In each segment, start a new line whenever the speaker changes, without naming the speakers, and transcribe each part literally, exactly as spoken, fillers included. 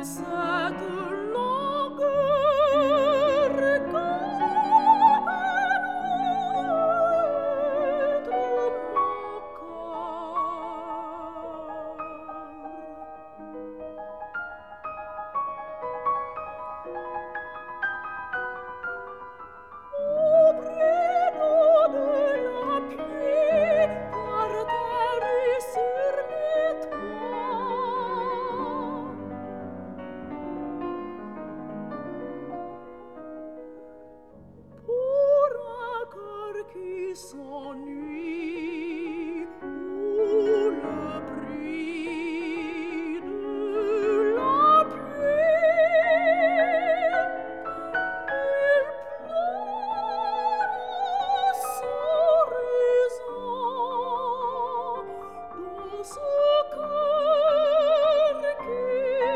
cette langueur qu'apparaître mon Au prénom de la pluie, par terre et sur les toits, pour un cœur qui s'ennuie, ou le bruit de la pluie, il pleure sans raison dans ce cœur qui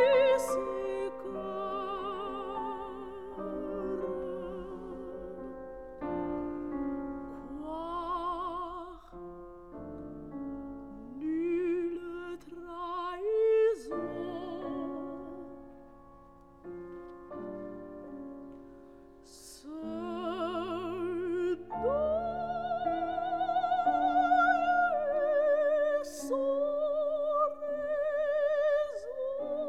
s'écœure. Nulle trahison, seul deuil sans raison.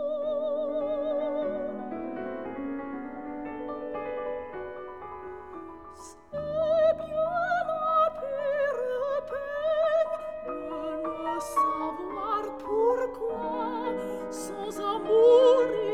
C'est bien la pire peine de ne savoir pourquoi, sans amour